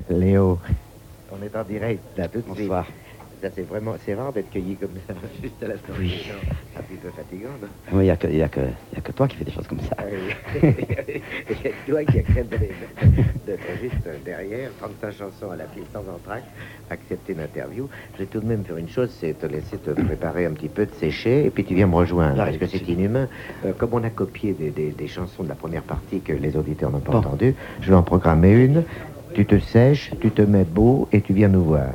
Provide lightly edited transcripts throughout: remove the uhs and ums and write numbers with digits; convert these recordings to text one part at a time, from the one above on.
Léo, on est en direct là tout de suite. Bonsoir. Ça c'est rare d'être cueilli comme ça, juste à la sortie. Oui. C'est un petit peu fatigant, non? Oui, il n'y a que toi qui fais des choses comme ça. Ah oui. Et c'est toi qui acceptes d'être juste derrière, 35 chansons à la pile sans entracte, accepter une interview. Je vais tout de même faire une chose, c'est te laisser te préparer un petit peu, te sécher, et puis tu viens me rejoindre, parce que c'est inhumain. Comme on a copié des chansons de la première partie que les auditeurs n'ont pas entendues, je vais en programmer une. Tu te sèches, tu te mets beau, et tu viens nous voir.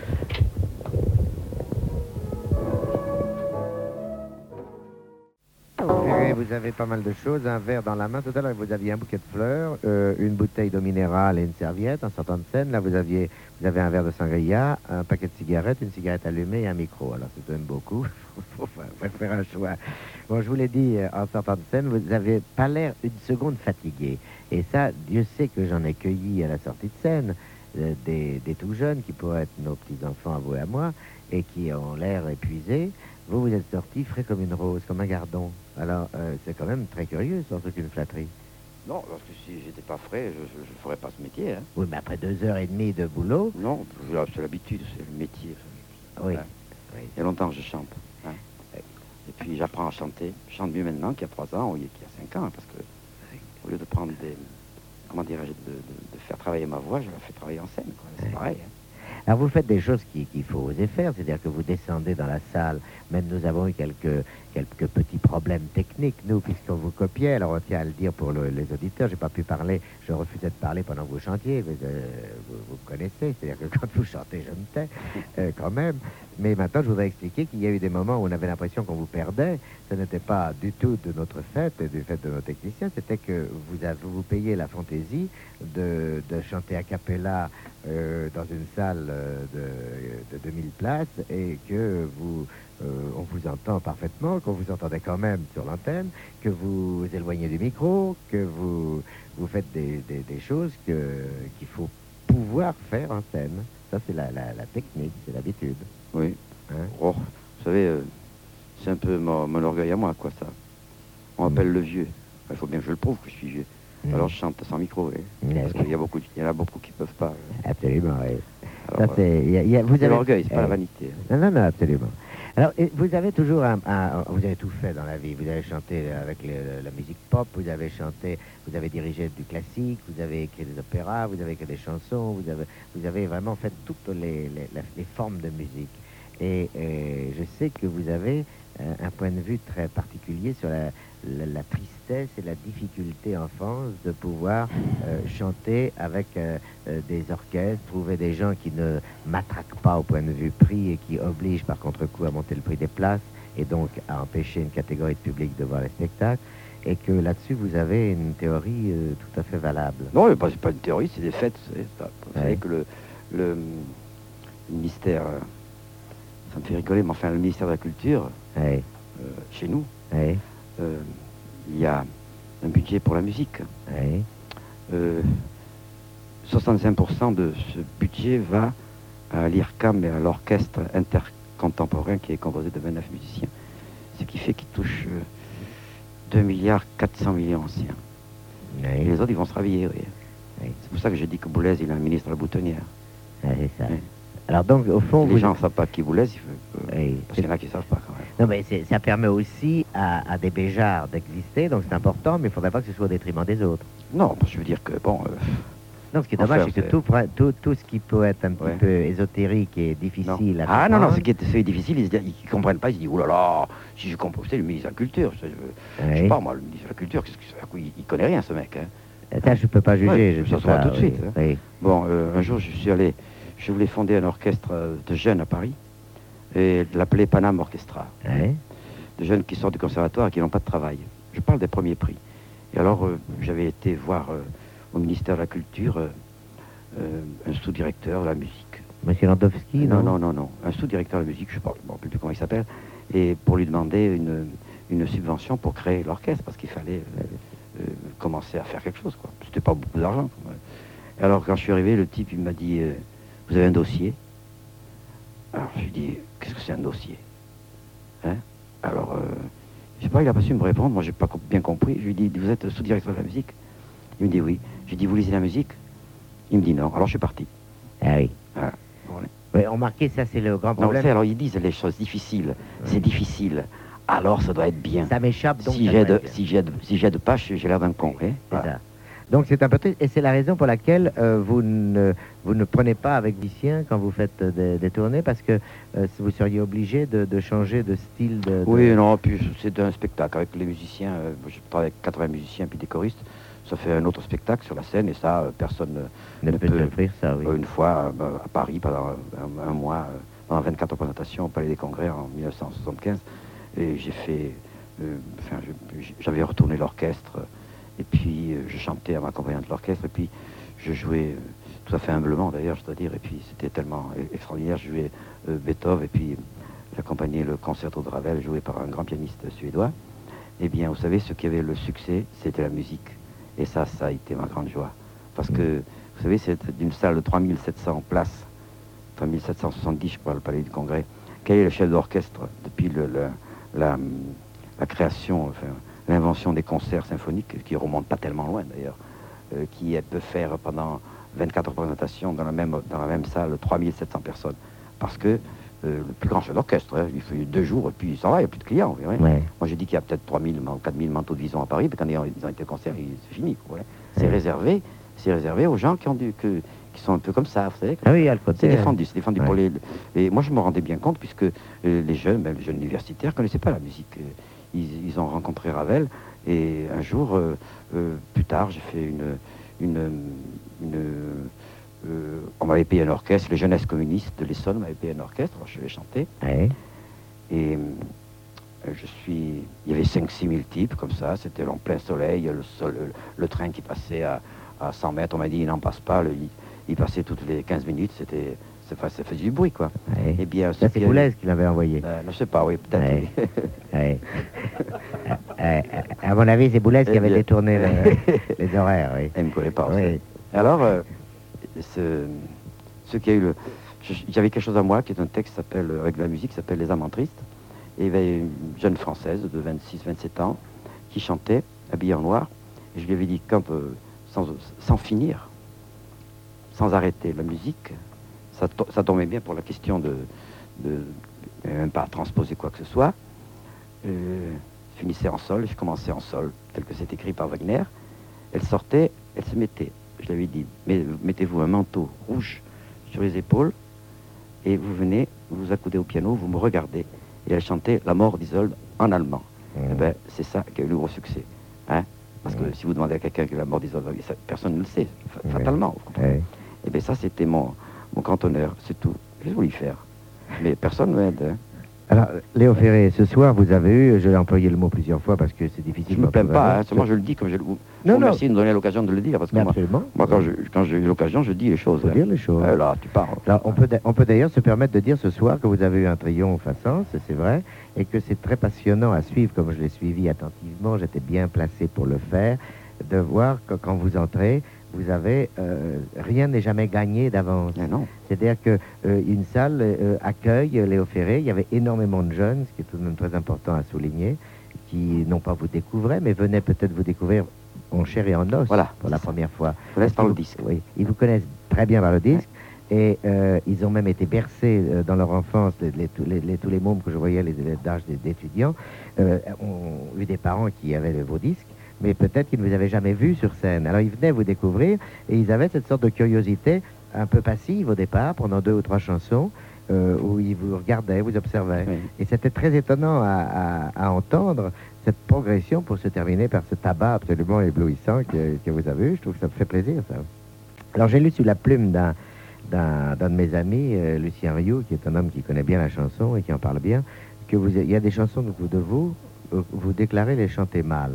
Vous avez pas mal de choses, un verre dans la main. Tout à l'heure, vous aviez un bouquet de fleurs, une bouteille d'eau minérale et une serviette en sortant de scène. Là, vous avez un verre de sangria, un paquet de cigarettes, une cigarette allumée et un micro. Alors, c'est quand même beaucoup. Faut faire un choix. Bon, je vous l'ai dit, en sortant de scène, vous n'avez pas l'air une seconde fatigué. Et ça, Dieu sait que j'en ai cueilli à la sortie de scène, des tout jeunes qui pourraient être nos petits-enfants, à vous et à moi, et qui ont l'air épuisés. Vous êtes sorti frais comme une rose, comme un gardon. Alors, c'est quand même très curieux, sans aucune flatterie. Non, parce que si j'étais pas frais, je ne ferais pas ce métier. Hein. Oui, mais après 2 heures et demie de boulot... Non, c'est l'habitude, c'est le métier. Oui. Hein. Oui. Il y a longtemps que je chante. Hein. Oui. Et puis j'apprends à chanter. Je chante mieux maintenant qu'il y a 3 ans ou qu'il y a 5 ans, parce que au lieu de prendre comment dirais-je, de faire travailler ma voix, je la fais travailler en scène. Quoi. C'est pareil. Hein. Alors vous faites des choses qu'il faut oser faire, c'est-à-dire que vous descendez dans la salle, même nous avons eu quelques petits problèmes techniques, nous, puisqu'on vous copiait, alors on tient à le dire pour les auditeurs, j'ai pas pu parler, je refusais de parler pendant que vous chantiez, mais, vous me connaissez, c'est-à-dire que quand vous chantez, je me tais, quand même, mais maintenant je voudrais expliquer qu'il y a eu des moments où on avait l'impression qu'on vous perdait, ce n'était pas du tout de notre fait et du fait de nos techniciens, c'était que vous payez la fantaisie de chanter a cappella dans une salle de 2000 places et que on vous entend parfaitement, qu'on vous entendait quand même sur l'antenne, que vous éloignez du micro, que vous faites des choses qu'il faut pouvoir faire en scène. Ça, c'est la technique, c'est l'habitude. Oui. Hein? Oh, vous savez, c'est un peu mon orgueil à moi, quoi, ça. On m'appelle le vieux. Il faut bien que je le prouve que je suis vieux. Alors je chante sans micro, oui. Parce qu'il y en a beaucoup qui ne peuvent pas. Absolument, oui. Alors, ça, c'est l'orgueil, c'est pas la vanité. Non, absolument. Alors, vous avez toujours vous avez tout fait dans la vie. Vous avez chanté avec la musique pop, vous avez dirigé du classique, vous avez écrit des opéras, vous avez écrit des chansons, vous avez vraiment fait toutes les formes de musique. Et je sais que vous avez un point de vue très particulier sur la tristesse et la difficulté en France de pouvoir chanter avec des orchestres, trouver des gens qui ne matraquent pas au point de vue prix et qui obligent par contre-coup à monter le prix des places et donc à empêcher une catégorie de public de voir les spectacles, et que là-dessus vous avez une théorie tout à fait valable. Non, c'est pas une théorie, c'est des faits. Vous savez que le ministère, ça me fait rigoler, mais enfin le ministère de la Culture, chez nous, il y a un budget pour la musique. 65% de ce budget va à l'IRCAM et à l'orchestre intercontemporain qui est composé de 29 musiciens. Ce qui fait qu'il touche 2,4 milliards anciens. Et les autres, ils vont se réveiller. Oui. C'est pour ça que j'ai dit que Boulez, il a un ministre à la boutonnière. C'est ça. Alors donc, au fond... Les gens ne savent pas qui Boulez, parce qu'il y en a qui ne savent pas quand même. Non, mais ça permet aussi à des Béjards d'exister, donc c'est important, mais il ne faudrait pas que ce soit au détriment des autres. Non, je veux dire que, bon... non, ce qui est dommage, c'est que tout ce qui peut être un petit peu ésotérique et difficile à comprendre... Ah non, ce qui est difficile, ils ne comprennent pas, ils se disent, oh là là, si je comprends, c'est le ministre de la Culture. Je sais pas, moi, le ministre de la Culture, il ne connaît rien, ce mec. Hein. Ça, je ne peux pas juger, ça se voit tout de suite. Hein. Oui. Bon, un jour, je voulais fonder un orchestre de jeunes à Paris, et l'appeler Paname Orchestra. De jeunes qui sortent du conservatoire et qui n'ont pas de travail. Je parle des premiers prix. Et alors, j'avais été voir au ministère de la Culture un sous-directeur de la musique. Monsieur Landowski, non. Un sous-directeur de la musique, je ne me rappelle plus comment il s'appelle, et pour lui demander une subvention pour créer l'orchestre, parce qu'il fallait commencer à faire quelque chose, quoi. C'était pas beaucoup d'argent. Et alors, quand je suis arrivé, le type, il m'a dit, vous avez un dossier? Alors, je lui ai dit, qu'est-ce que c'est un dossier? Hein? Alors, je sais pas, il n'a pas su me répondre, moi j'ai pas bien compris. Je lui ai dit, vous êtes sous-directeur de la musique? Il me dit oui. J'ai dit, vous lisez la musique? Il me dit non. Alors je suis parti. Ah oui. Voilà. Oui, remarquez, ça c'est le grand Non, problème. alors ils disent les choses difficiles. C'est difficile. Alors ça doit être bien. Ça m'échappe, donc Si ça doit être j'aide, bien. si j'aide pas, j'ai l'air d'un con. Hein. C'est Voilà. ça. Donc c'est un peu triste, et c'est la raison pour laquelle vous ne prenez pas avec musiciens quand vous faites des tournées, parce que vous seriez obligé de changer de style. Oui, non, puis c'est un spectacle avec les musiciens. Je travaille avec 80 musiciens puis des choristes. Ça fait un autre spectacle sur la scène, et ça, personne ne peut offrir ça, oui. Une fois à Paris, pendant un mois, pendant 24 représentations au Palais des Congrès en 1975, et j'ai fait. J'avais retourné l'orchestre. Et puis je chantais à m'accompagner de l'orchestre, et puis je jouais tout à fait humblement d'ailleurs, je dois dire, et puis c'était tellement extraordinaire. Je jouais Beethoven, et puis j'accompagnais le concerto de Ravel, joué par un grand pianiste suédois. Eh bien, vous savez, ce qui avait le succès, c'était la musique. Et ça a été ma grande joie. Parce que, vous savez, c'est d'une salle de 3700 places, 3770, je crois, le Palais du Congrès. Quel est le chef d'orchestre depuis la création, enfin, l'invention des concerts symphoniques, qui ne remonte pas tellement loin d'ailleurs, qui peut faire pendant 24 représentations dans la même salle 3700 personnes. Parce que le plus grand chef d'orchestre, il fait 2 jours et puis il s'en va, il n'y a plus de clients. Ouais. Ouais. Moi j'ai dit qu'il y a peut-être 3000 ou 4000 manteaux de vison à Paris, mais quand ils ont été au concert, c'est fini. Ouais. C'est réservé aux gens qui sont un peu comme ça, vous savez. Ah oui, à le côté. C'est défendu ouais. Pour les... Et moi je me rendais bien compte, puisque les jeunes, même les jeunes universitaires, ne connaissaient pas la musique. Ils ont rencontré Ravel, et un jour, plus tard, j'ai fait on m'avait payé un orchestre, les Jeunesses communistes de l'Essonne m'avaient payé un orchestre, alors je vais chanter. Ouais. Et il y avait 5-6 000 types comme ça, c'était en plein soleil, le train qui passait à 100 mètres, on m'a dit il n'en passe pas, il passait toutes les 15 minutes, ça faisait du bruit, quoi. Ouais. Et bien, ça, c'est Boulez qui l'avait envoyé. Je ne sais pas, oui, peut-être. Ouais. À mon avis, c'est Boulez qui avait détourné les horaires, oui. Elle ne me connaît pas. Oui. Alors, ce qui a eu j'avais quelque chose à moi, qui est un texte avec de la musique, qui s'appelle Les Amants Tristes. Et il y avait une jeune Française de 26-27 ans qui chantait, habillée en noir. Et je lui avais dit, sans finir, sans arrêter la musique, ça tombait bien pour la question de même pas transposer quoi que ce soit. Je finissais en sol, je commençais en sol, tel que c'est écrit par Wagner. Elle sortait, elle se mettait, je lui avais dit, mettez-vous un manteau rouge sur les épaules, et vous venez, vous vous accoudez au piano, vous me regardez. Et elle chantait La mort d'Isolde en allemand. Eh ben, c'est ça qui a eu le gros succès. Hein? Parce que si vous demandez à quelqu'un que la mort d'Isolde, personne ne le sait, fatalement. Et bien ça, c'était mon grand honneur, c'est tout. J'ai voulu faire. Mais personne ne m'aide. Hein. Alors, Léo Ferré, ce soir, vous avez eu, je l'ai employé le mot plusieurs fois parce que c'est difficile. Je ne me plains pas, hein, seulement je le dis comme je le... Merci de me donner l'occasion de le dire, parce que moi quand j'ai eu l'occasion, je dis les choses. Il faut dire les choses. Là, tu parles. Alors, on peut d'ailleurs se permettre de dire ce soir que vous avez eu un triomphe à Sens, c'est vrai, et que c'est très passionnant à suivre, comme je l'ai suivi attentivement, j'étais bien placé pour le faire, de voir que quand vous entrez, vous avez rien n'est jamais gagné d'avance. C'est-à-dire que une salle accueille Léo Ferré. Il y avait énormément de jeunes, ce qui est tout de même très important à souligner, qui non pas vous découvraient, mais venaient peut-être vous découvrir en chair et en os pour la première fois. Ils connaissent par le disque. Oui, ils vous connaissent très bien par le disque. Et ils ont même été bercés dans leur enfance, tous les mômes que je voyais, les élèves d'âge d'étudiants, ont eu des parents qui avaient vos disques, mais peut-être qu'ils ne vous avaient jamais vu sur scène. Alors ils venaient vous découvrir, et ils avaient cette sorte de curiosité un peu passive au départ, pendant 2 ou 3 chansons, où ils vous regardaient, vous observaient. Oui. Et c'était très étonnant à entendre cette progression pour se terminer par ce tabac absolument éblouissant que vous avez eu. Je trouve que ça me fait plaisir, ça. Alors j'ai lu sous la plume d'un de mes amis, Lucien Rioux, qui est un homme qui connaît bien la chanson et qui en parle bien, il y a des chansons de vous déclarez les chanter mal.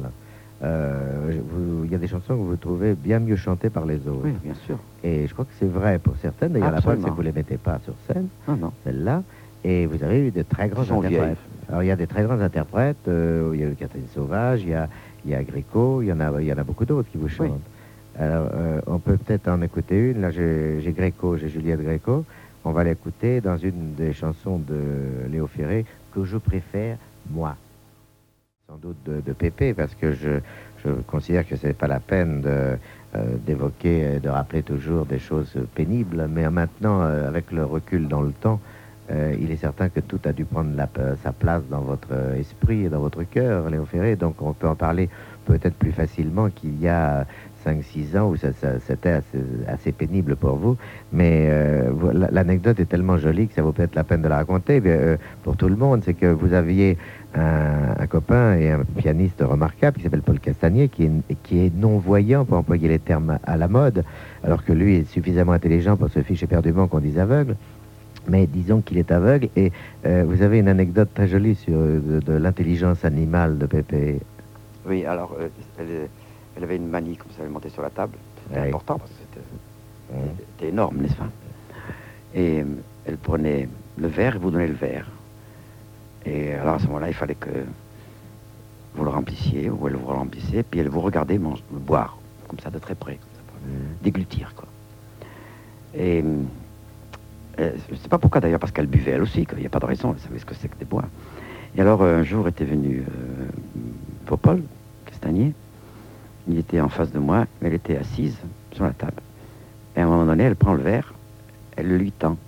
Il y a des chansons que vous trouvez bien mieux chantées par les autres. Oui, bien sûr. Et je crois que c'est vrai pour certaines. D'ailleurs, la preuve, c'est que vous ne les mettez pas sur scène, celle-là. Et vous avez eu de très grands interprètes. Alors, il y a des très grands interprètes. Il y a eu Catherine Sauvage, il y a Gréco, il y en a beaucoup d'autres qui vous chantent. Oui. Alors, on peut peut-être en écouter une. Là, j'ai Gréco, j'ai Juliette Gréco. On va l'écouter dans une des chansons de Léo Ferré que je préfère, moi. sans doute de Pépé, parce que je considère que ce n'est pas la peine d'évoquer, de rappeler toujours des choses pénibles, mais maintenant, avec le recul dans le temps, il est certain que tout a dû prendre sa place dans votre esprit et dans votre cœur, Léo Ferré, donc on peut en parler peut-être plus facilement qu'il y a 5-6 ans où c'était assez pénible pour vous, mais l'anecdote est tellement jolie que ça vaut peut-être la peine de la raconter pour tout le monde. C'est que vous aviez un copain et un pianiste remarquable qui s'appelle Paul Castagnier, qui est non-voyant, pour employer les termes à la mode, alors que lui est suffisamment intelligent pour se ficher éperdument qu'on dise aveugle. Mais disons qu'il est aveugle, et vous avez une anecdote très jolie sur de l'intelligence animale de Pépé. Oui, alors, elle avait une manie comme ça, elle montait sur la table. C'était important parce que c'était énorme, n'est-ce pas? Et elle prenait le verre et vous donnait le verre. Et alors à ce moment-là, il fallait que vous le remplissiez, ou elle vous le remplissait, puis elle vous regardait boire, comme ça de très près, comme ça, pour déglutir, quoi. Et je ne sais pas pourquoi d'ailleurs, parce qu'elle buvait elle aussi, qu'il n'y a pas de raison, elle savait ce que c'est que des bois. Et alors un jour était venu Paul Castagnier, il était en face de moi, mais elle était assise sur la table. Et à un moment donné, elle prend le verre, elle le lui tend.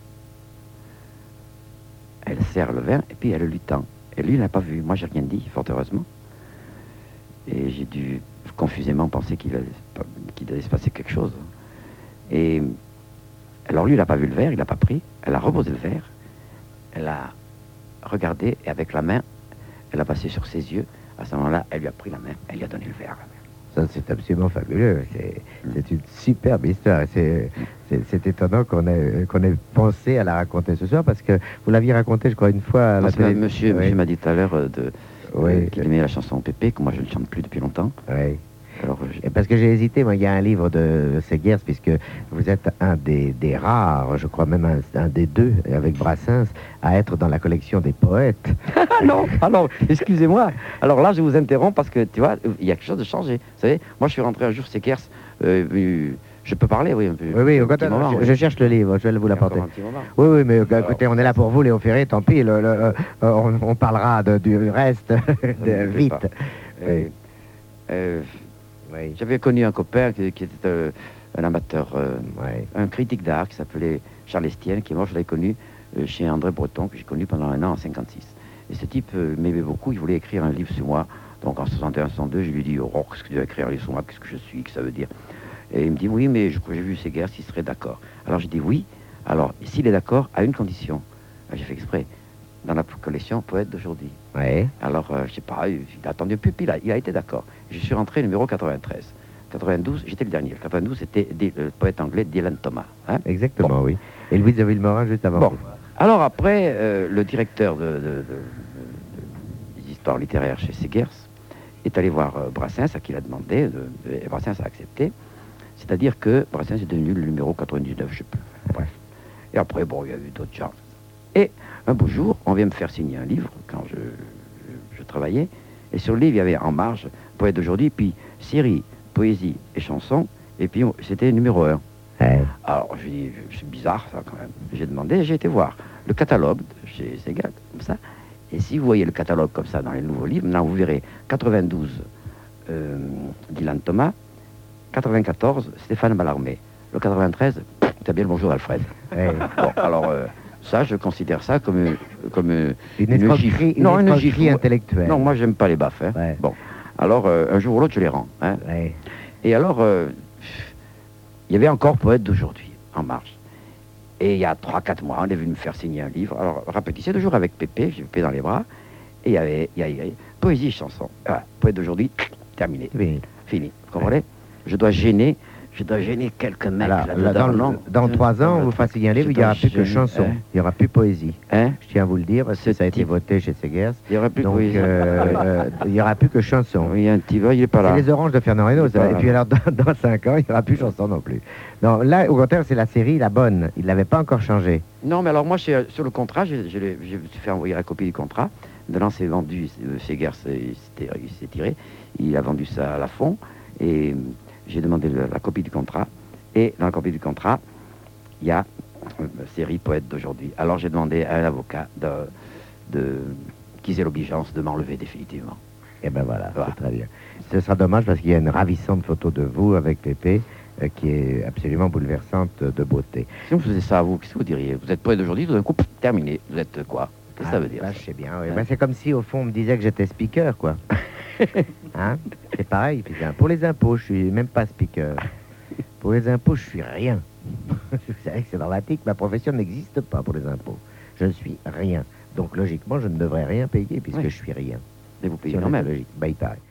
Elle serre le verre et puis elle le lui tend. Et lui, il n'a pas vu. Moi, j'ai rien dit, fort heureusement. Et j'ai dû confusément penser qu'il allait se passer quelque chose. Et alors lui, il n'a pas vu le verre, il n'a pas pris. Elle a reposé le verre. Elle a regardé et avec la main, elle a passé sur ses yeux. À ce moment-là, elle lui a pris la main, elle lui a donné le verre. Ça, c'est absolument fabuleux. C'est une superbe histoire. C'est étonnant qu'on ait pensé à la raconter ce soir, parce que vous l'aviez raconté, je crois, une fois à la télé. Monsieur m'a dit tout à l'heure qu'il aimait la chanson Pépé, que moi je ne chante plus depuis longtemps. Oui. Alors, parce que j'ai hésité, moi, il y a un livre de Segers, puisque vous êtes un des rares, je crois même un des deux, avec Brassens, à être dans la collection des poètes. Non, alors, excusez-moi. Alors là, je vous interromps parce que, tu vois, il y a quelque chose de changé. Vous savez, moi, je suis rentré un jour Segers, je peux parler, oui, un peu. Oui, je cherche le livre, je vais vous l'apporter. Oui, mais écoutez, on est là pour vous, Léo Ferré, tant pis, on parlera du reste vite. Oui. J'avais connu un copain qui était un amateur, un critique d'art qui s'appelait Charles Estienne, qui est mort, je l'avais connu chez André Breton, que j'ai connu pendant un an en 56. Et ce type m'aimait beaucoup, il voulait écrire un livre sur moi. Donc en 61-62, je lui ai dit, oh, qu'est-ce que tu vas écrire un livre sur moi, qu'est-ce que je suis, que ça veut dire? Et il me dit, oui, mais j'ai vu Segers, il serait d'accord. Alors j'ai dit, oui, alors s'il est d'accord, à une condition. J'ai fait exprès, dans la collection Poète d'aujourd'hui. Ouais. Alors, je sais pas, il a attendu, puis il a été d'accord. Je suis rentré numéro 93. 92, j'étais le dernier. Le 92, c'était le poète anglais Dylan Thomas. Hein. Exactement, bon. Oui. Et Louise de Villemorin juste avant. Bon. Alors après, le directeur des histoires littéraires chez Segers est allé voir Brassens, à qui il a demandé, et Brassens a accepté. C'est-à-dire que Brassens est devenu le numéro 99, je sais plus. Bref. Et après, bon, il y a eu d'autres gens. Et un beau jour, on vient me faire signer un livre quand je travaillais. Et sur le livre, il y avait en marge Poète d'aujourd'hui, puis série, poésie et chansons. Et puis c'était numéro 1. Ouais. Alors je dis, c'est bizarre ça quand même. J'ai demandé, j'ai été voir le catalogue chez Segers, comme ça. Et si vous voyez le catalogue comme ça dans les nouveaux livres, là vous verrez 92 Dylan Thomas, 94 Stéphane Mallarmé, le 93, t'as bien le bonjour Alfred. Ouais. Bon, alors ça, je considère ça comme une gifle. Non, une gifle intellectuelle. Non, moi, j'aime pas les baffes. Hein. Ouais. Bon, alors, un jour ou l'autre, je les rends. Hein. Ouais. Et alors, il y avait encore Poète d'aujourd'hui, en marche. Et il y a 3-4 mois, on est venu me faire signer un livre. Alors, répétissez toujours avec Pépé, j'ai Pépé dans les bras. Et il y avait poésie et chanson. Voilà, Poète d'aujourd'hui, terminé. Oui. Fini. Vous comprenez? Ouais. Je dois gêner quelques mecs. Alors, dans 3 ans, vous fassiez un livre, il n'y aura plus que chansons. Il n'y aura plus poésie. Je tiens à vous le dire, parce que ça a été voté chez Segers. Il n'y aura plus de poésie. Il n'y aura plus que chansons. Oui, un petit peu, il n'est pas là. C'est les oranges de Fernand Reynaud. Et puis alors, dans 5 ans, il n'y aura plus chansons non plus. Non, là, au contraire, c'est la série La Bonne. Il ne l'avait pas encore changé. Non, mais alors moi, sur le contrat, je me suis fait envoyer la copie du contrat. Maintenant, c'est vendu. Segers s'est tiré. Il a vendu ça à la fond. Et j'ai demandé la copie du contrat, et dans la copie du contrat, il y a série Poète d'aujourd'hui. Alors j'ai demandé à un avocat qu'ils aient l'obligeance de m'enlever définitivement. Et ben voilà, Voilà. c'est très bien. Ce sera dommage parce qu'il y a une ravissante photo de vous avec Pépé qui est absolument bouleversante de beauté. Si on faisait ça à vous, qu'est-ce que vous diriez? Vous êtes poète d'aujourd'hui, tout d'un coup, terminé. Vous êtes quoi? Qu'est-ce que ça veut dire? Bah, je sais bien. Oui. Ouais. Bah, c'est comme si, au fond, on me disait que j'étais speaker, quoi. Hein? C'est pareil. Putain. Pour les impôts, je suis même pas speaker. Pour les impôts, je suis rien. Vous savez que c'est dramatique. Ma profession n'existe pas pour les impôts. Je ne suis rien. Donc, logiquement, je ne devrais rien payer puisque Oui. je suis rien. Et vous payez C'est quand même. logique. Bah, il paraît.